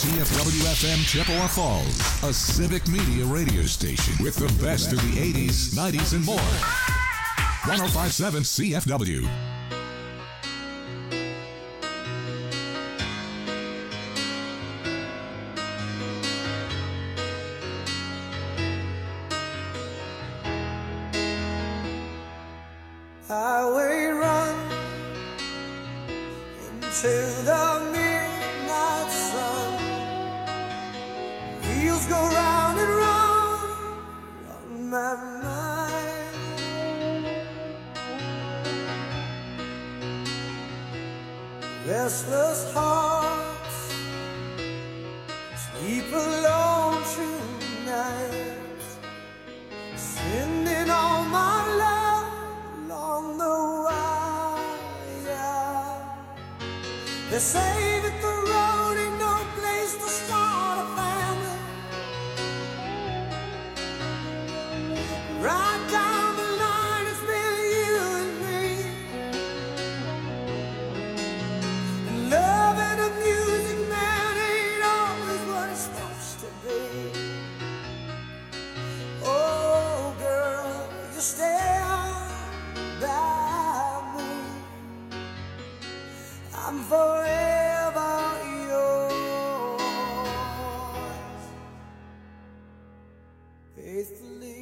CFW-FM Chippewa Falls, a civic media radio station with the best of the 80s, 90s, and more. 105.7 CFW. Highway run into the midnight sun. Wheels go round and round on my mind. Restless hearts sleep alone tonight, sending all my love along the wire. They say that the road ain't no place to start a family. Right down the line, it's been you and me. And love and the music, man, ain't always what it's supposed to be. Oh, girl, you stand by me. I'm forever yours, faithfully.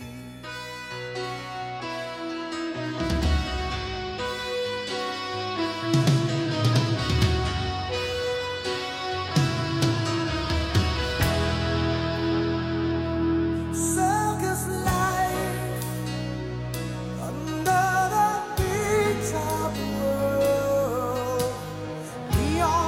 Circus life under the big top world. Neon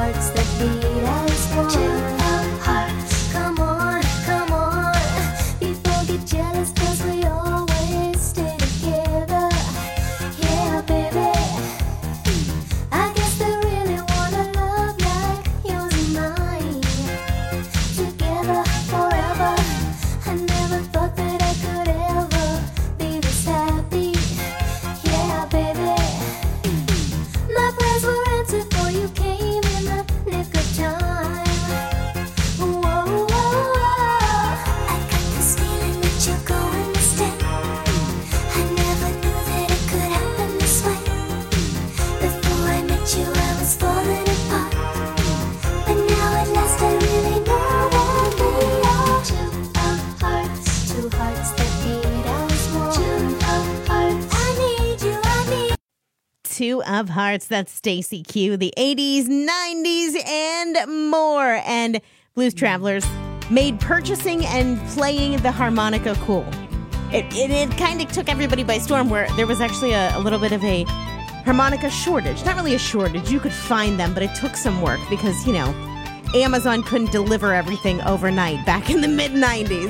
hearts that beat as one. Two hearts. Come on, come on. People get jealous 'cause we always stay together. Yeah, baby. I guess they really wanna love like yours and mine. Together forever. I never thought that I could ever be this happy. Yeah, baby. My prayers were answered for you came in the nick of time. Whoa, whoa, whoa. I got this feeling that you're going to stay. I never knew that it could happen this way. Before I met you, I was falling apart. But now at last I really know that we are two hearts that beat as one. Two hearts. I need you, I need. Two of Hearts. That's Stacy Q. The 80s, 90s, and more. And Blues Travelers made purchasing and playing the harmonica cool. It kind of took everybody by storm, where there was actually a little bit of a harmonica shortage. Not really a shortage. You could find them, but it took some work because, you know, Amazon couldn't deliver everything overnight back in the mid-90s.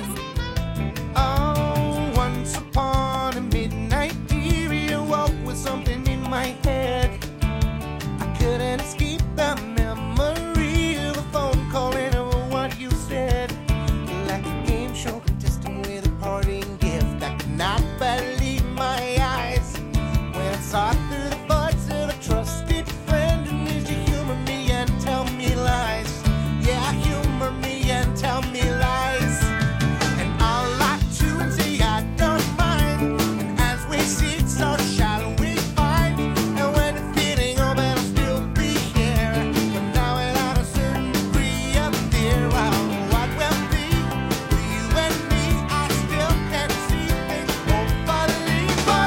Oh, once upon a midnight period, woke with something in my head. I couldn't escape the memory of a phone call and of what you said. Like a game show contestant with a parting gift. I could not believe my eyes when I saw through the buds of a trusted friend. And did you humor me and tell me lies? Yeah, humor me and tell me lies. And I'll lie to and say I don't mind. And as we sit, so shall we find. And when it's getting over, I'll still be here. But now without a certain degree of fear, well, what will be for you and me? I still can't see things won't believe. But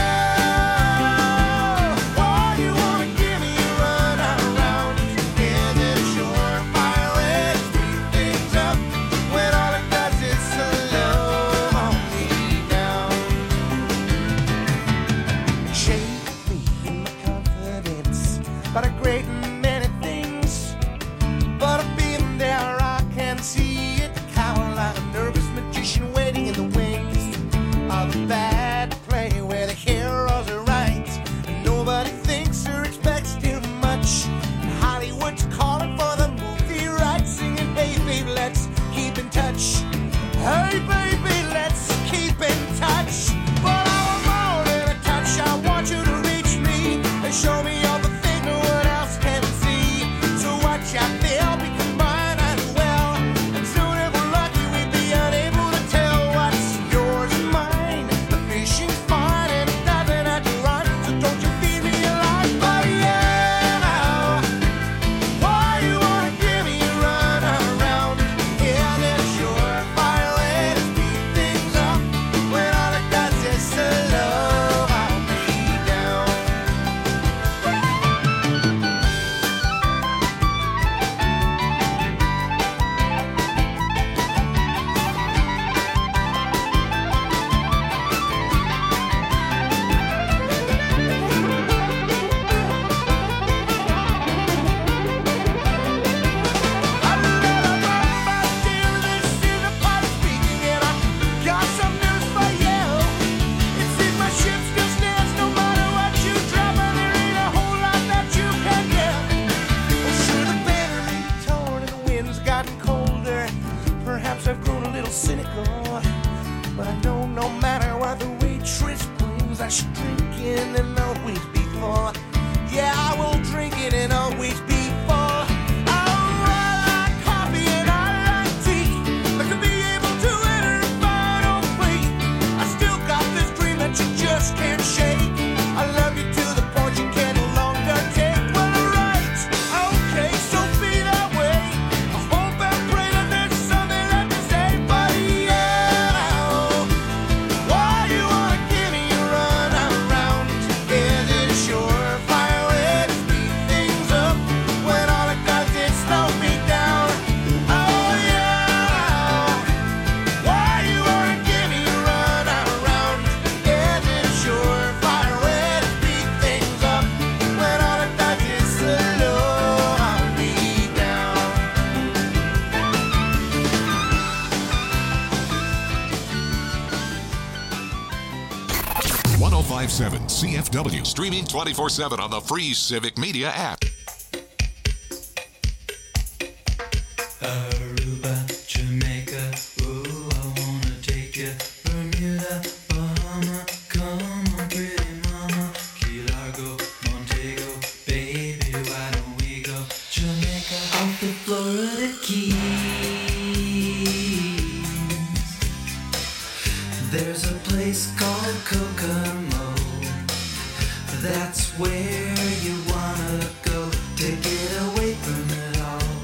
yeah, why you wanna give me a run around? Is it a surefire way to speed things up when all it does is slow me down? Shake me in my confidence about a great many things, but I've been there, I can see it. Cower like a nervous magician waiting in the wings of a bad play where the heroes are right and nobody thinks or expects too much. And Hollywood's calling for the movie rights, singing, hey baby, let's keep in touch. Hey baby, let's keep in touch. But I want more than a touch. I want you to reach me and show me all the things no one else can see. So watch out, they'll be combined as well. And soon if we're lucky, we'd be unable to tell what's yours and mine. The fishing's fine and it doesn't have to run, so don't you feed me a lie. But yeah, why you wanna give me a run around? Yeah, there's a surefire way to speed things up when all it does is slow me down. 1057 CFW. Streaming 24/7 on the free Civic Media app. Aruba, Jamaica, ooh, I wanna take you. Bermuda, Bahama, come on, pretty mama. Key Largo, Montego, baby, why don't we go? Jamaica, off the Florida Keys. There's a place called Kokomo. That's where you wanna go to get away from it all.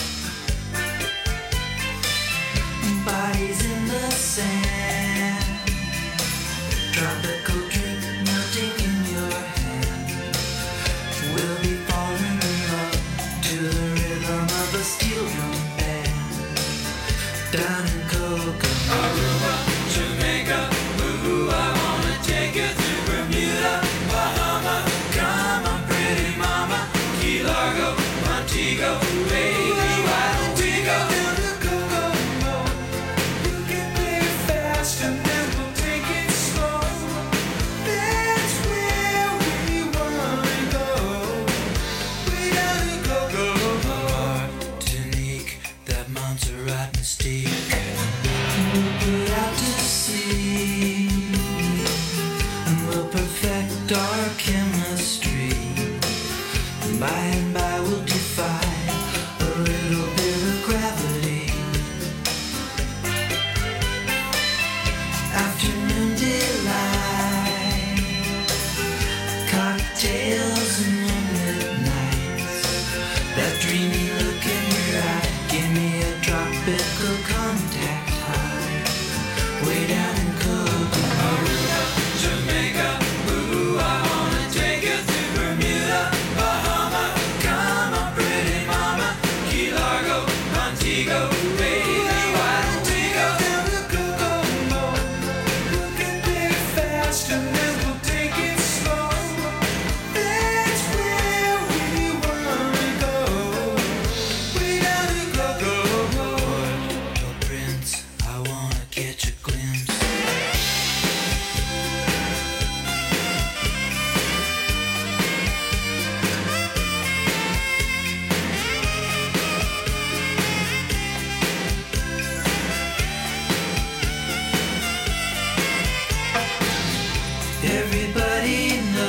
Bodies in the sand, tropical drink melting in your hand. We'll be falling in love to the rhythm of a steel drum band. Down in Kokomo, Aruba, Jamaica, ooh, I wanna take you to Bermuda, Bahama, come on, pretty mama, Key Largo, Montego, baby, why don't we go down to Kokomo? We'll get there fast and then we'll take it slow. That's where we wanna go. We gotta go. Martinique, that Montserrat mystique. We'll put out to sea and we'll perfect our chemistry. By and by we'll defy a little bit of gravity. Afternoon delight, cocktails and moonlit nights. That dreamy look in your eye, give me a tropical contact high. Way down in Kokomo, Aruba, Jamaica, ooh, I wanna take you to Bermuda, Bahama, come on, pretty mama, Key Largo, Montego, baby, why don't we go down to Kokomo? We'll get there fast and then we'll take it slow. That's where we wanna go. We gotta go. Port-au-Prince, I wanna catch a glimpse. Everybody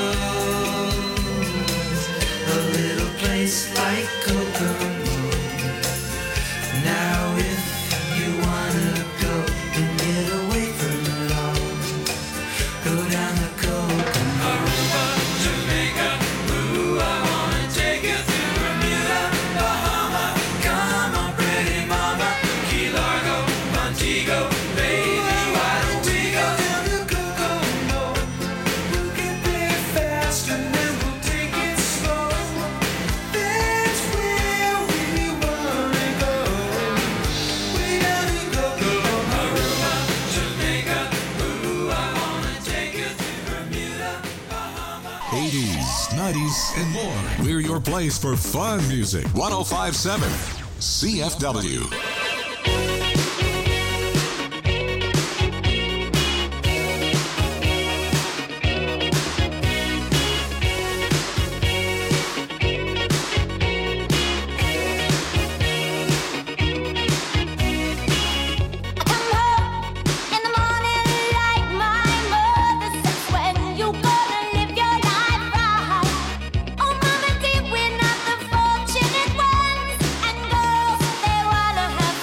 knows a little place like Kokomo. Now if you wanna go and get away from it all, go down to Kokomo. Aruba, Jamaica, ooh, I wanna take you to Bermuda, Bahama, come on, pretty mama, Key Largo, Montego, baby, why don't we go down to Kokomo? We'll get there fast and then we'll take it slow. That's where we wanna go. We gotta go. Aruba, Jamaica, ooh, I wanna take you to Bermuda, Bahama. 80s, 90s, and more. We're your place for fun music. 1057 CFW. Come home in the morning like my mother says. When you gonna live your life right? Oh, mama dear, we're not the fortunate ones. And girls, they wanna have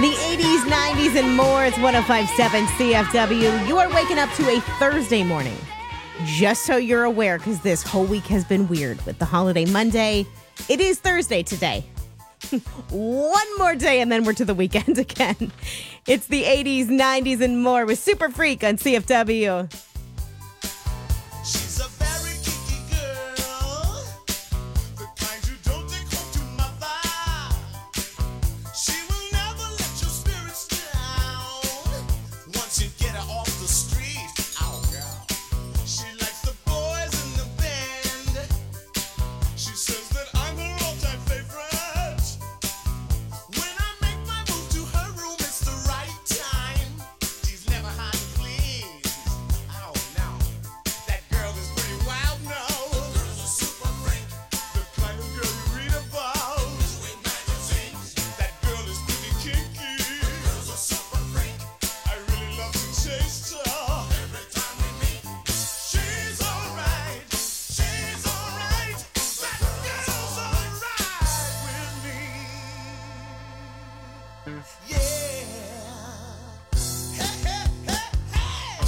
The 80s, 90s, and more. It's 105.7 CFW. You are waking up to a Thursday morning. Just so you're aware, because this whole week has been weird with the holiday Monday. It is Thursday today. One more day, and then we're to the weekend again. It's the 80s, 90s, and more with Super Freak on CFW. She's a very kinky girl, the kind you don't take home to mother. She will never let your spirits down. Once you get her off the street, oh girl. She likes the boys in the band. She says that I'm her all-time favorite. When I make my move to her room, it's the right time. She's never hard to please. Oh no. That girl is pretty wild now. The girl's a super freak. The kind of girl you read about. In magazines. That girl is pretty kinky. The girl's a super freak. I really love to taste her. Every time we meet. She's alright. She's alright. That girl's alright with me. Yeah. Hey, hey, hey, hey.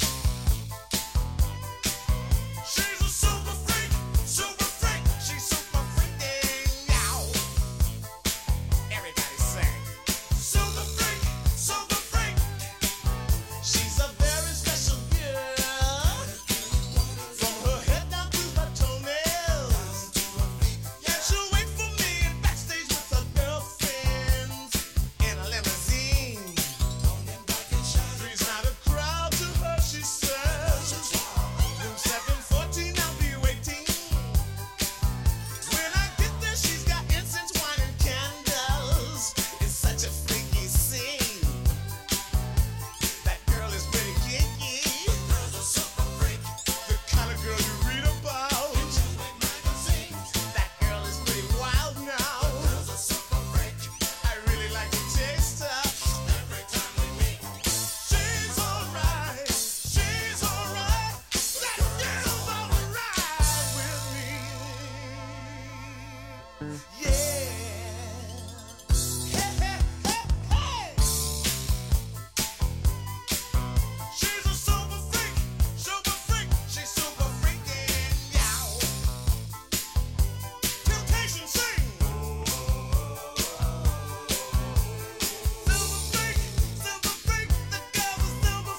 She's a super freak, she's super freaking out. Everybody sing. Super freak. She's a very special girl. From her head down to her toenails. Yeah, she'll wait for me in backstage with her girlfriends in a limousine. Three's not a crowd to her, she says. Room 714, I'll be waiting. When I get there, she's got incense, wine, and candles. It's such a freaky scene. That girl is pretty kinky. The girl's a super freak. The kind of girl you read about. That girl is pretty wild now. The girl's a super freak. I really like to taste her. Every time we meet. She's alright. She's alright. That girl's alright with me. Yeah. Hey, hey, hey, hey. She's a super freak. She's super freaking out. Temptation sing. Silver freak, the girl is silver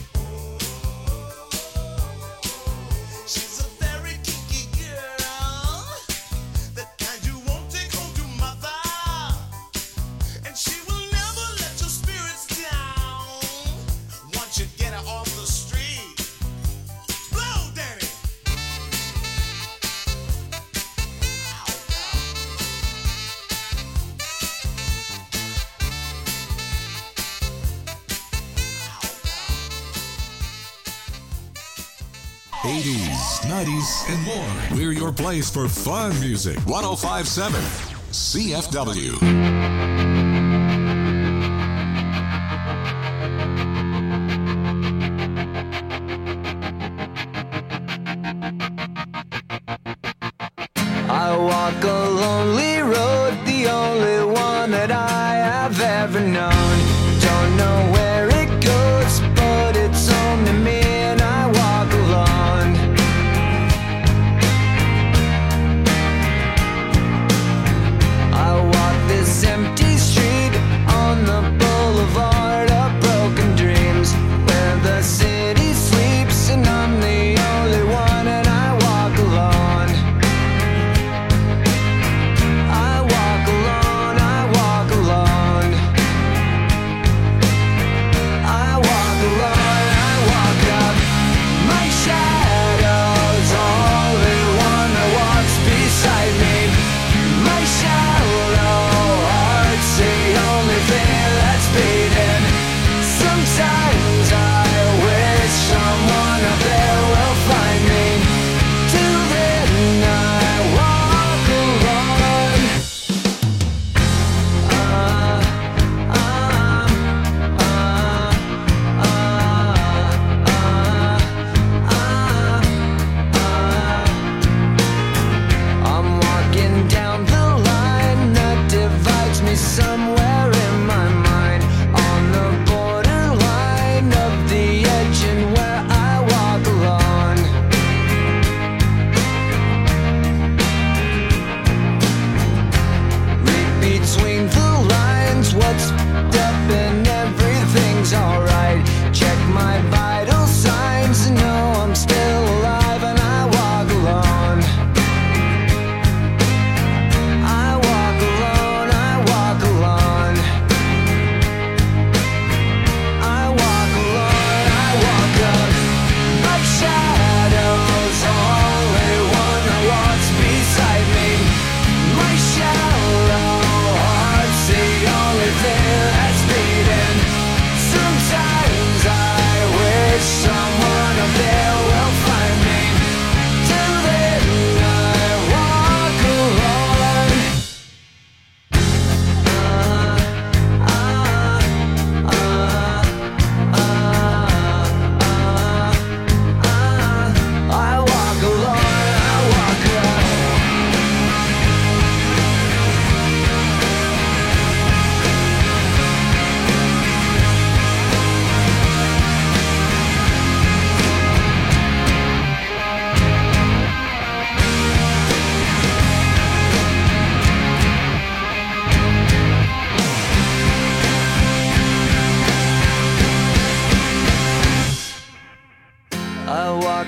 freak. She's a very kinky girl, the kind you won't take home to mother. And she will never let your spirits down. Once you get her off the street, blow, Danny. '80s, '90s, and more. We're your place for fun music. 105.7 CFW. I walk a lonely road, the only one that I have ever known. Don't know where it goes, but it's home to me and I walk alone. I walk this empty street on the boulevard of broken dreams, where the city sleeps and I'm the only one and I walk alone. I walk alone, I walk alone.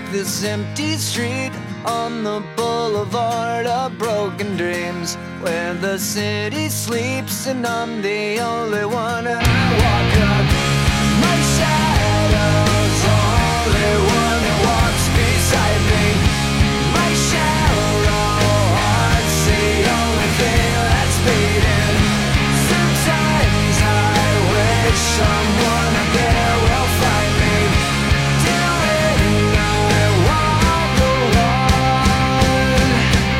this empty street on the boulevard of broken dreams, where the city sleeps and I'm the only one. And I walk up, my shadow's only one that walks beside me. My shallow heart's the only thing that's beating. Sometimes I wish someone out there will find me. Till then I walk alone.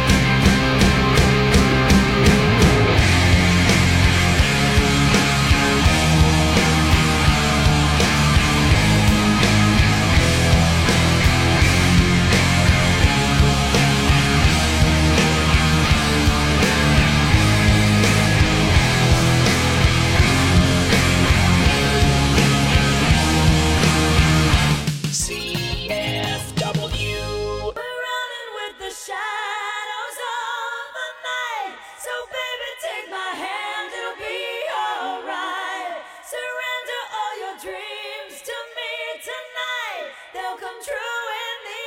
CFW. We're running with the shadows of the night. So baby, take my hand, it'll be alright. Surrender all your dreams to me tonight. They'll come true in the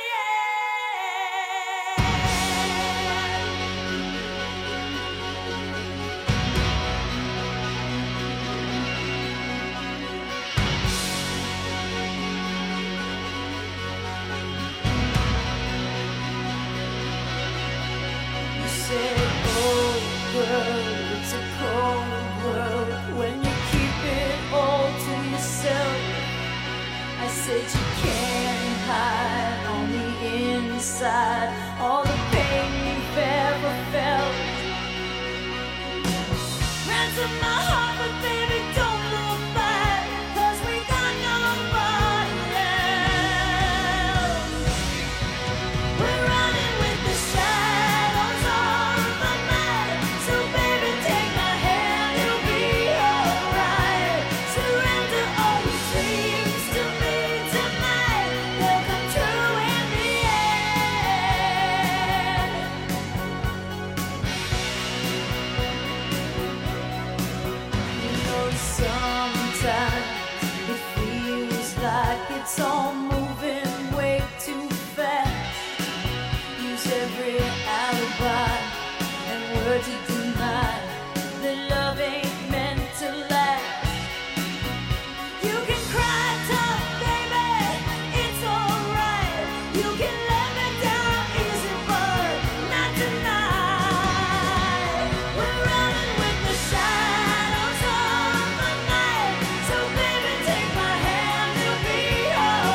You said, oh girl, it's a cold world when you keep it all to yourself. I said you can't hide on the inside all the pain you've ever felt. Ransom my heart, but baby, don't look back, 'cause we got nobody else. We're running with the shadows of the night. So baby, take my hand, it'll be alright. Surrender all your dreams to me tonight. They'll come true in the end. You know, sometimes it feels like it's all moving way too fast. Use every alibi and word to deny that love ain't meant to last. You can cry tough, baby, it's alright. You can let me down easy, but not tonight. We're running with the shadows of the night. So baby, take my hand, it'll be alright.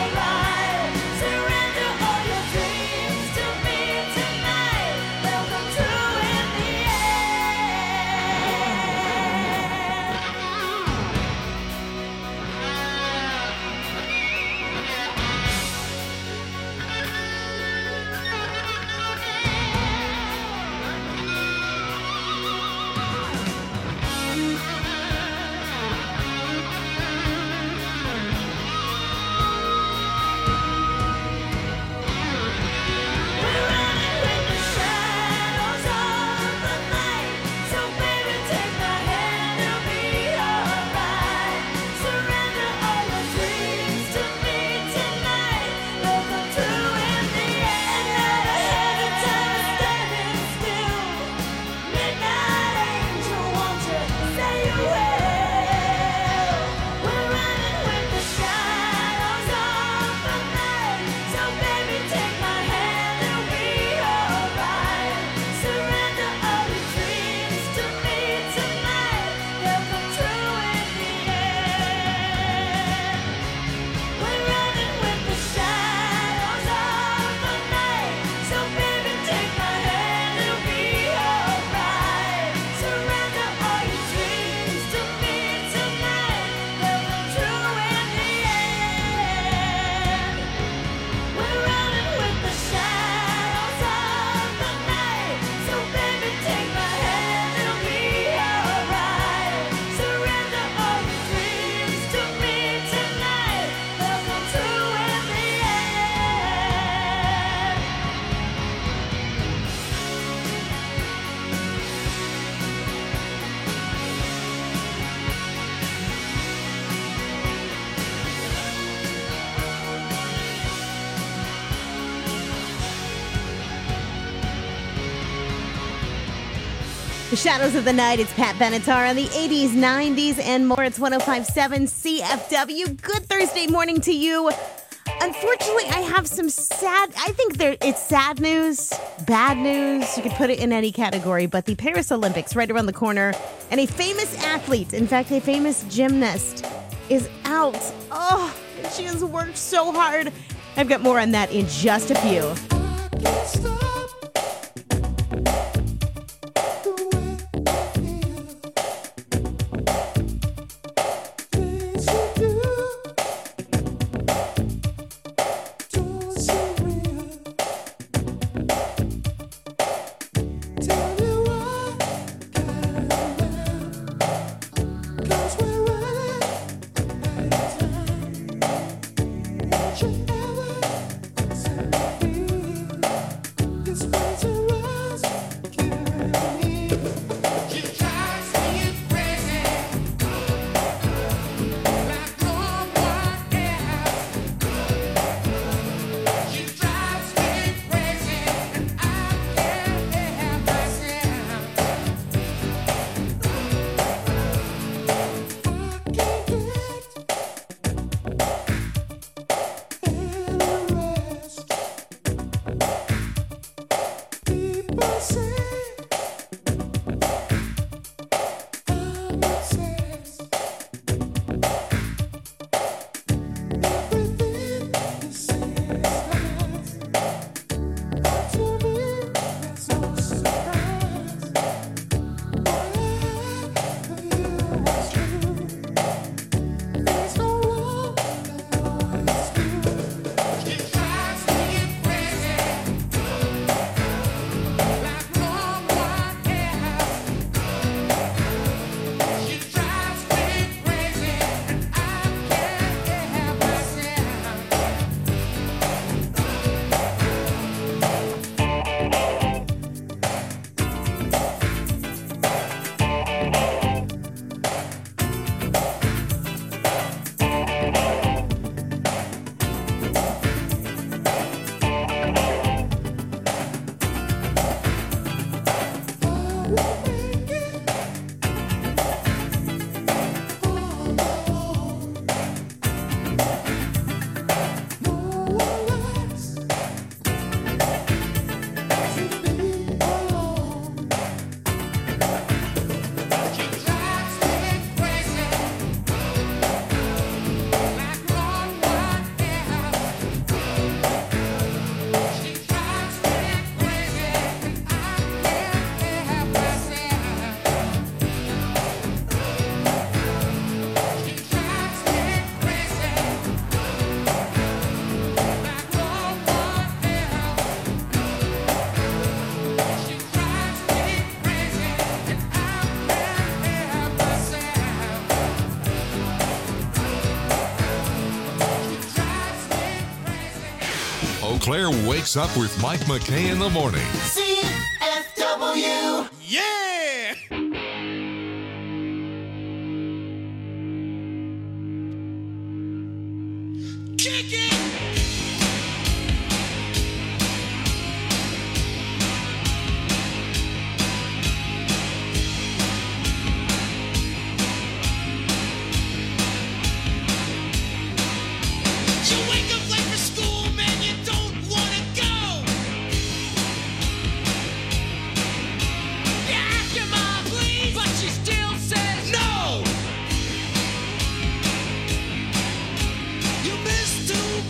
Shadows of the Night. It's Pat Benatar on the 80s, 90s, and more. It's 105.7 CFW. Good Thursday morning to you. Unfortunately, I have some it's sad news, bad news. You could put it in any category, but the Paris Olympics right around the corner, and a famous athlete, in fact, a famous gymnast, is out. Oh, she has worked so hard. I've got more on that in just a few. Eau Claire wakes up with Mike McKay in the morning. CFW. Yeah! Kick it! You wake up late for school, man, you don't wanna go. You ask your mom, please, but she still says no. You miss 2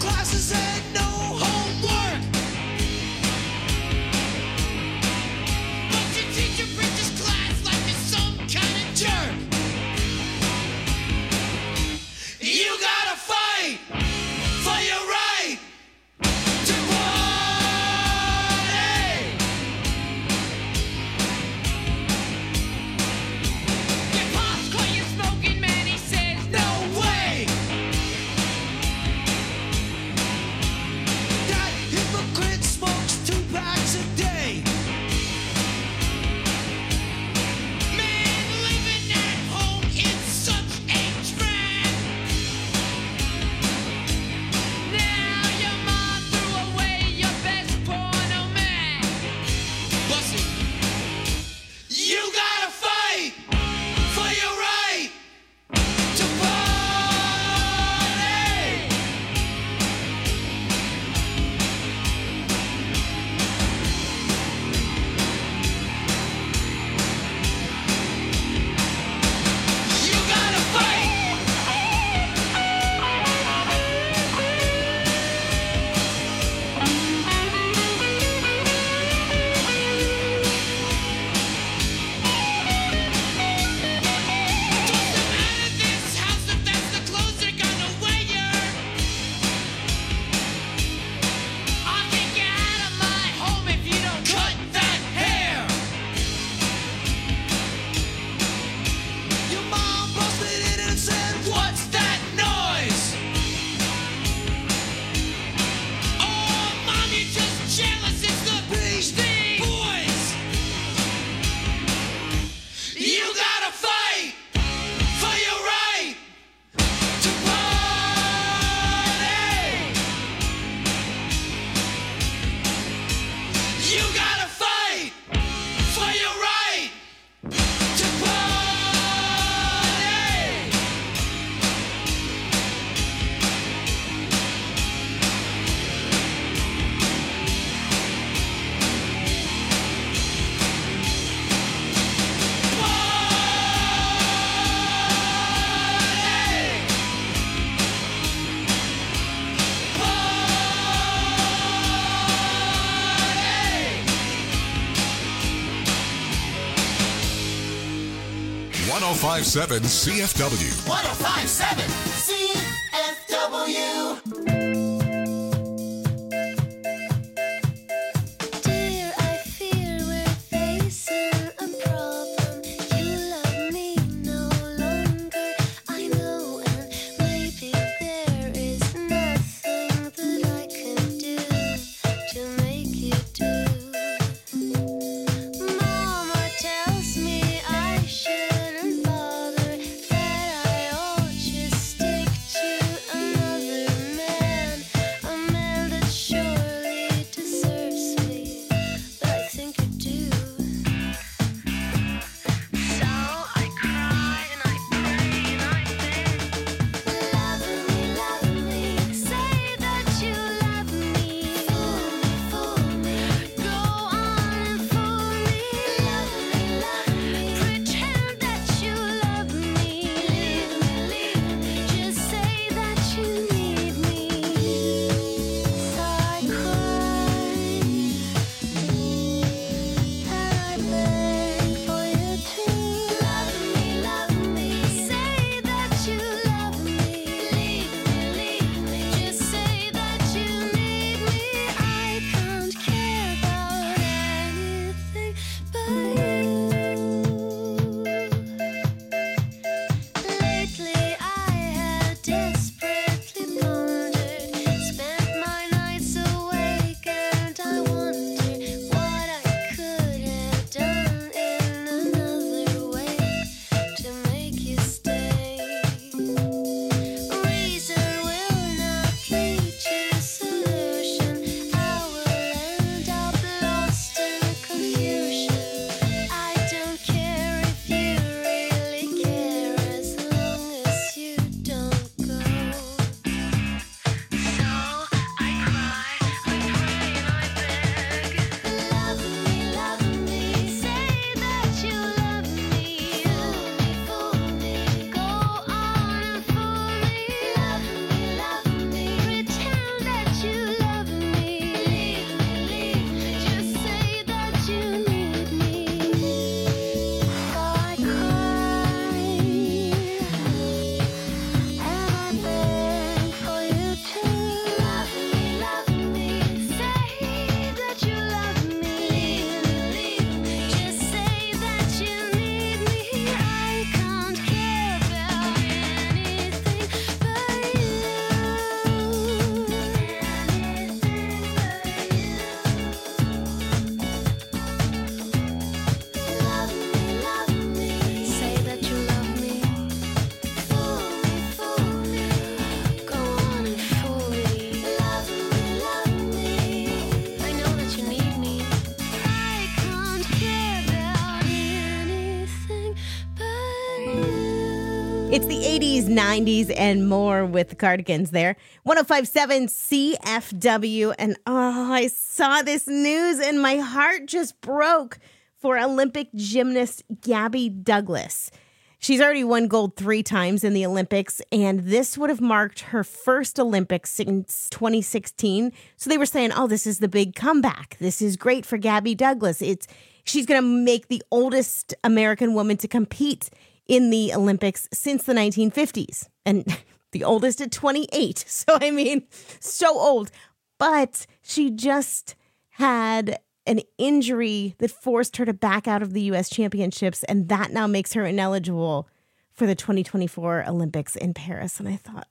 1057 CFW. 1057 CFW. Dear, I fear we're facing a problem. You love me no longer, I know, and maybe there is nothing that I can do to make you do. Mama tells me I shouldn't bother, that I ought to stick to another man, a man that surely deserves me, but I think you do. So I cry and I pray and I beg, love me, say that you love me, fool me, go on and fool me, pretend that you love me, just say that you need me. So I cry and I beg for you to love me, say that you love me, just say that you need me. I can't care about anything but you. Lately I have desperately pondered, spent my nights awake, and I wonder what I could have done in another way to make you stay. Reason will not lead to solution. I will end up lost in confusion. I don't care if you really care, as long as you don't go. So I cry, I pray and I beg, love me, say that you love me, fool me, go on and fool me, pretend that you love me, just say that you need me. So I cry and I beg for you to love me, say that you love me, just say that you need me. I can't care about anything but you. Love me, say that you love me, fool me, go on and fool me, love me, I know that you need me. I can't care about anything but you. It's the 80s, 90s, and more with the Cardigans there. 1057 CFW. And I saw this news and my heart just broke for Olympic gymnast Gabby Douglas. She's already won gold 3 times in the Olympics, and this would have marked her first Olympics since 2016. So they were saying, oh, this is the big comeback. This is great for Gabby Douglas. She's going to make the oldest American woman to compete in the Olympics since the 1950s. And the oldest at 28. So, I mean, so old. But she just had an injury that forced her to back out of the U.S. championships, and that now makes her ineligible for the 2024 Olympics in Paris. And I thought,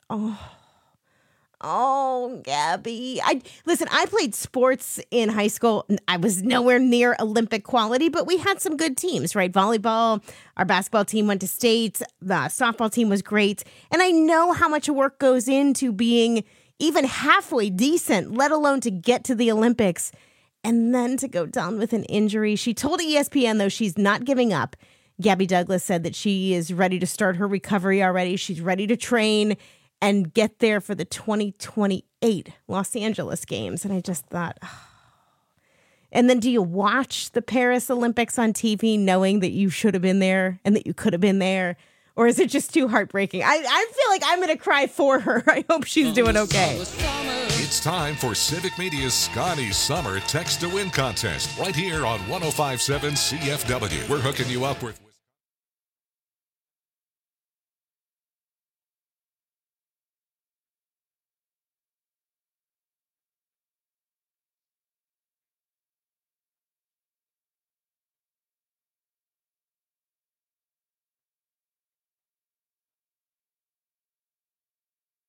oh, Gabby. I played sports in high school. I was nowhere near Olympic quality, but we had some good teams, right? Volleyball, our basketball team went to state, the softball team was great. And I know how much work goes into being even halfway decent, let alone to get to the Olympics. And then to go down with an injury. She told ESPN, though, she's not giving up. Gabby Douglas said that she is ready to start her recovery already. She's ready to train and get there for the 2028 Los Angeles Games. And I just thought, And then do you watch the Paris Olympics on TV knowing that you should have been there and that you could have been there? Or is it just too heartbreaking? I feel like I'm going to cry for her. I hope she's doing okay. It's time for Civic Media's Scotty Summer Text to Win contest right here on 1057 CFW. We're hooking you up with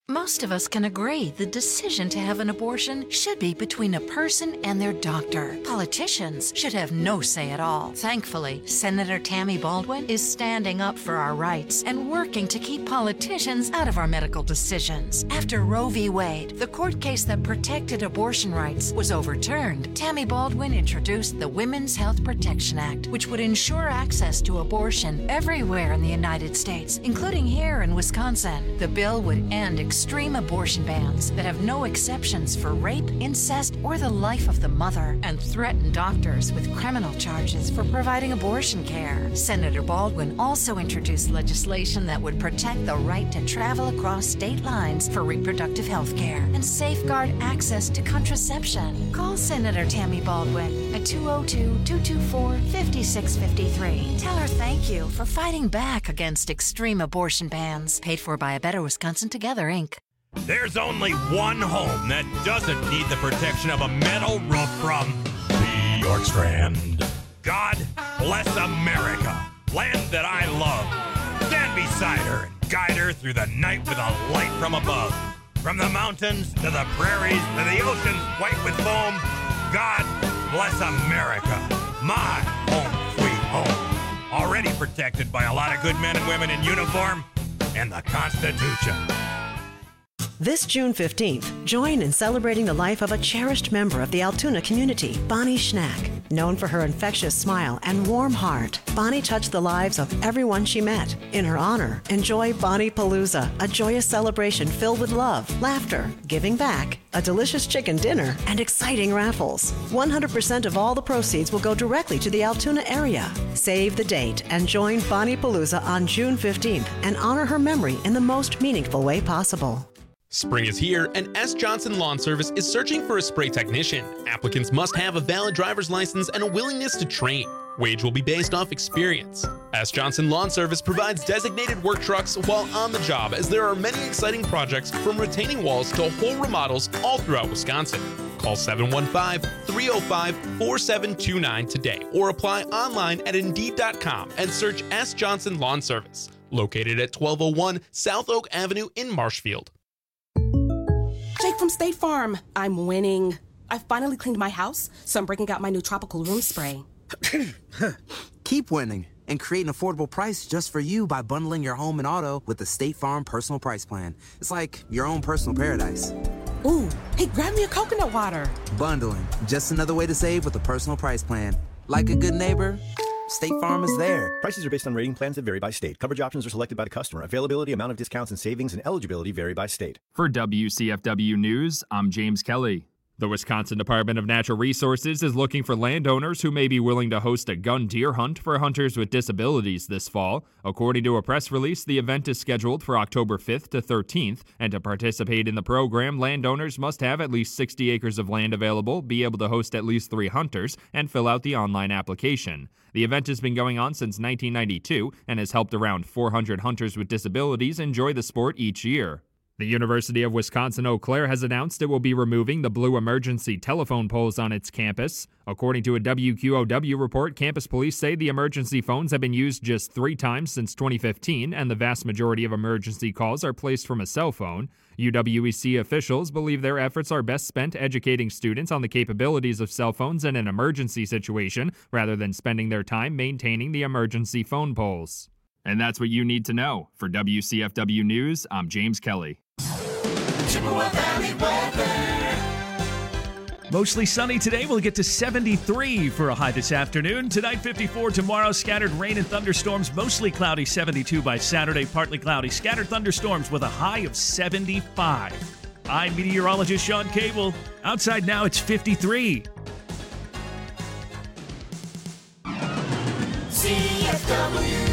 Most of us can agree the decision to have an abortion should be between a person and their doctor. Politicians should have no say at all. Thankfully, Senator Tammy Baldwin is standing up for our rights and working to keep politicians out of our medical decisions. After Roe v. Wade, the court case that protected abortion rights, was overturned, Tammy Baldwin introduced the Women's Health Protection Act, which would ensure access to abortion everywhere in the United States, including here in Wisconsin. The bill would end extreme abortion bans that have no exceptions for rape, incest, or the life of the mother, and threaten doctors with criminal charges for providing abortion care. Senator Baldwin also introduced legislation that would protect the right to travel across state lines for reproductive health care and safeguard access to contraception. Call Senator Tammy Baldwin at 202-224-5653. Tell her thank you for fighting back against extreme abortion bans. Paid for by A Better Wisconsin Together, Inc. There's only one home that doesn't need the protection of a metal roof from the York Strand. God bless America, land that I love. Stand beside her and guide her through the night with a light from above. From the mountains to the prairies to the oceans white with foam, God bless America, my home sweet home. Already protected by a lot of good men and women in uniform and the Constitution. This June 15th, join in celebrating the life of a cherished member of the Altoona community, Bonnie Schnack. Known for her infectious smile and warm heart, Bonnie touched the lives of everyone she met. In her honor, enjoy Bonnie Palooza, a joyous celebration filled with love, laughter, giving back, a delicious chicken dinner, and exciting raffles. 100% of all the proceeds will go directly to the Altoona area. Save the date and join Bonnie Palooza on June 15th and honor her memory in the most meaningful way possible. Spring is here, and S. Johnson Lawn Service is searching for a spray technician. Applicants must have a valid driver's license and a willingness to train. Wage will be based off experience. S. Johnson Lawn Service provides designated work trucks while on the job, as there are many exciting projects from retaining walls to whole remodels all throughout Wisconsin. Call 715-305-4729 today or apply online at Indeed.com and search S. Johnson Lawn Service, located at 1201 South Oak Avenue in Marshfield. Jake from State Farm. I'm winning. I finally cleaned my house, so I'm breaking out my new tropical room spray. Keep winning and create an affordable price just for you by bundling your home and auto with the State Farm Personal Price Plan. It's like your own personal paradise. Ooh, hey, grab me a coconut water. Bundling, just another way to save with a personal price plan. Like a good neighbor, State Farm is there. Prices are based on rating plans that vary by state. Coverage options are selected by the customer. Availability, amount of discounts and savings, and eligibility vary by state. For WCFW News, I'm James Kelly. The Wisconsin Department of Natural Resources is looking for landowners who may be willing to host a gun deer hunt for hunters with disabilities this fall. According to a press release, the event is scheduled for October 5th to 13th, and to participate in the program, landowners must have at least 60 acres of land available, be able to host at least 3 hunters, and fill out the online application. The event has been going on since 1992 and has helped around 400 hunters with disabilities enjoy the sport each year. The University of Wisconsin-Eau Claire has announced it will be removing the blue emergency telephone poles on its campus. According to a WQOW report, campus police say the emergency phones have been used just 3 times since 2015, and the vast majority of emergency calls are placed from a cell phone. UWEC officials believe their efforts are best spent educating students on the capabilities of cell phones in an emergency situation, rather than spending their time maintaining the emergency phone poles. And that's what you need to know. For WCFW News, I'm James Kelly. Chippewa Valley weather. Mostly sunny today. We'll get to 73 for a high this afternoon. Tonight, 54. Tomorrow, scattered rain and thunderstorms. Mostly cloudy, 72 by Saturday. Partly cloudy. Scattered thunderstorms with a high of 75. I'm meteorologist Sean Cable. Outside now, it's 53. CFW.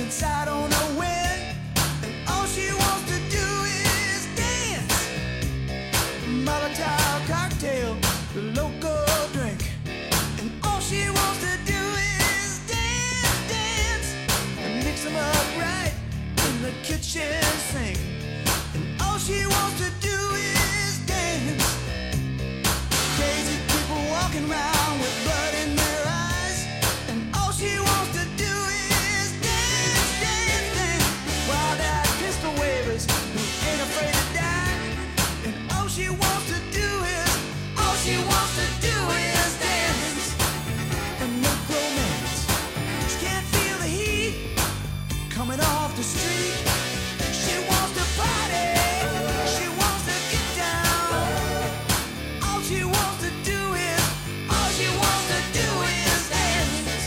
inside on a win, and all she wants to do is dance. Molotov cocktail, the local drink, and all she wants to do is dance, dance, and mix them up right in the kitchen sink, and all she wants to do is dance. Crazy people walking around with blood in their eyes, and all she wants to do is dance, dance, dance. Wild-eyed pistol wavers who ain't afraid to die, and all she wants to do is, all she wants to do is dance and make romance. She can't feel the heat coming off the street. She wants to party, she wants to get down. All she wants to do is, all she wants to do is dance.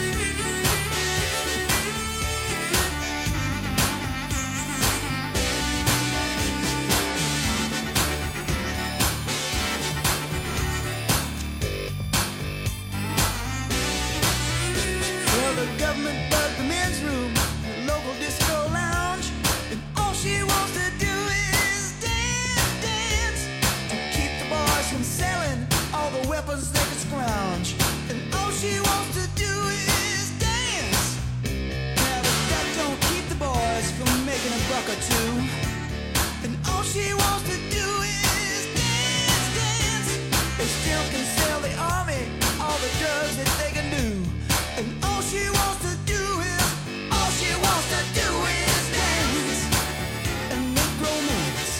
Well, the government bugged the men's room, the local disco lounge, and all she wants to do is dance, dance, to keep the boys from selling all the weapons they can scrounge. And all she wants to do is dance. Now, but that don't keep the boys from making a buck or two. And all she wants to do is dance, dance. They still can sell the army all the drugs that they can do. And all she wants to do is, all she wants to do is dance and make romance.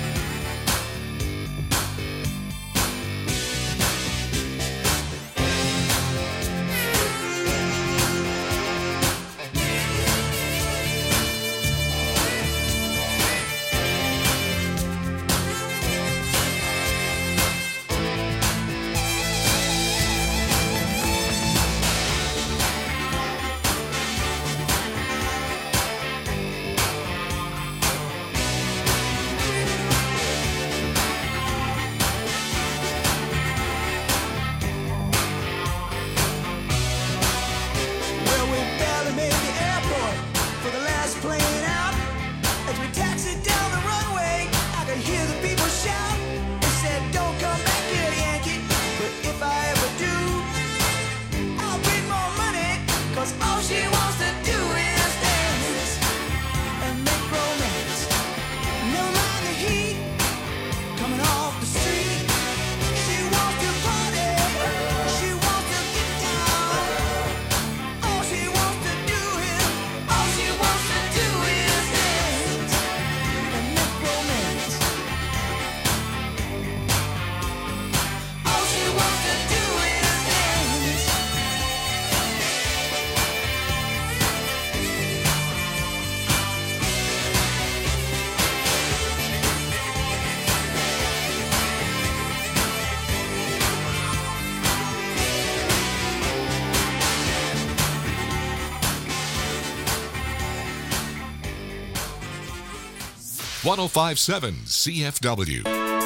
Well, we barely made the airport for the last plane out. As we taxied down the runway, I could hear the people shout. They said, "Don't come back here, Yankee." But if I ever do, I'll bring more money, 'cause all she wants to do is dance and make romance. Never mind the heat coming off the street. She wants to party, she wants to get down. All she wants to do is, all she wants to do is dance and make romance. All she wants to do is dance. .1057 CFW.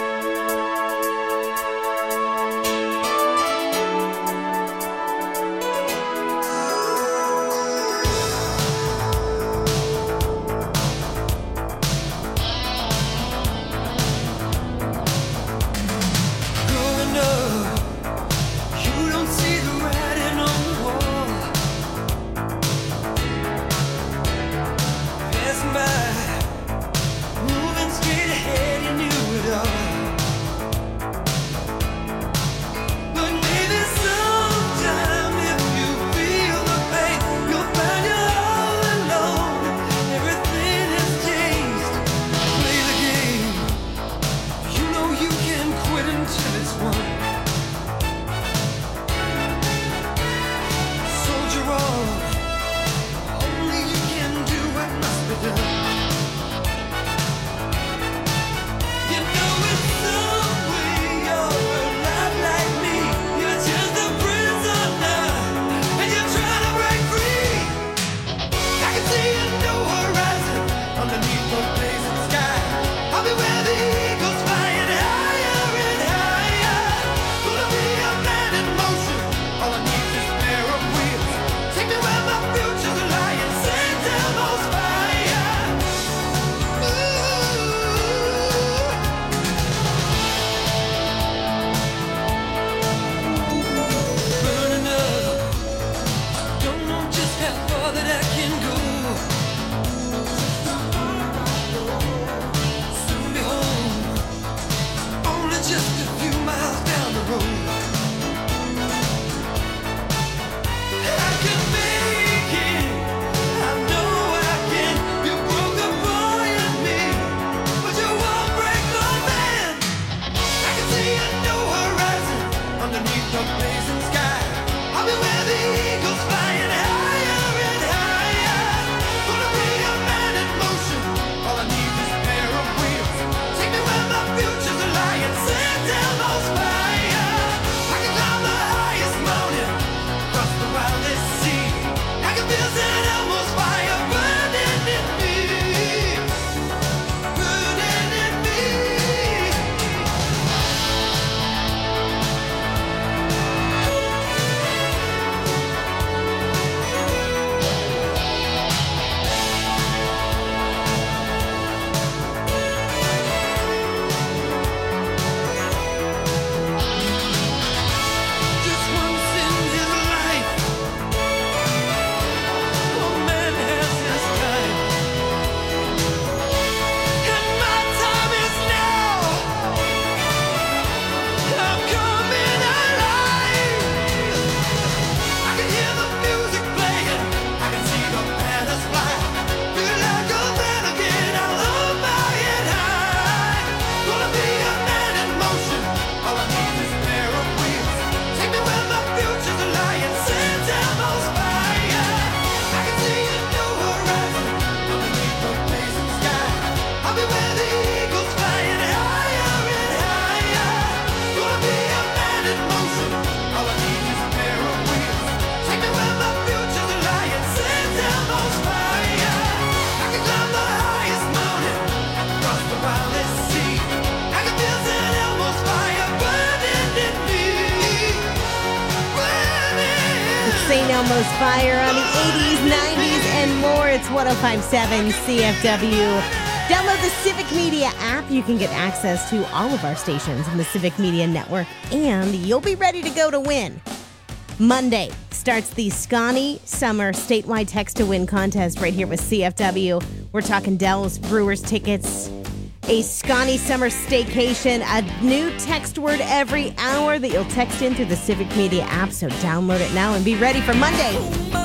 Growing up, you don't see the writing on the wall. Passing by, moving straight ahead, you knew it all. Dallas Fire on the 80s, 90s, and more. It's 105.7 CFW. Download the Civic Media app. You can get access to all of our stations in the Civic Media Network, and you'll be ready to go to win. Monday starts the Scotty Summer statewide text to win contest right here with CFW. We're talking Dells Brewers tickets, a Scotty Summer staycation, a new text word every hour that you'll text in through the Civic Media app. So download it now and be ready for Monday.